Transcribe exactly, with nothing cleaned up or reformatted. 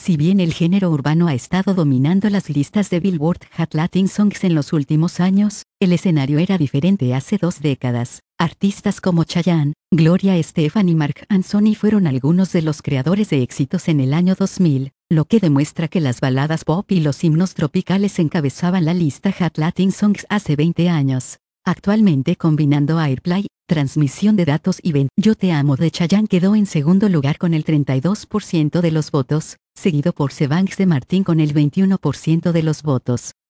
Si bien el género urbano ha estado dominando las listas de Billboard Hot Latin Songs en los últimos años, el escenario era diferente hace dos décadas. Artistas como Chayanne, Gloria Estefan y Marc Anthony fueron algunos de los creadores de éxitos en el año dos mil, lo que demuestra que las baladas pop y los himnos tropicales encabezaban la lista Hot Latin Songs hace veinte años. Actualmente, combinando Airplay, transmisión de datos y ven, Yo te amo de Chayanne quedó en segundo lugar con el treinta y dos por ciento de los votos, seguido por Se Banks de Martín con el veintiuno por ciento de los votos.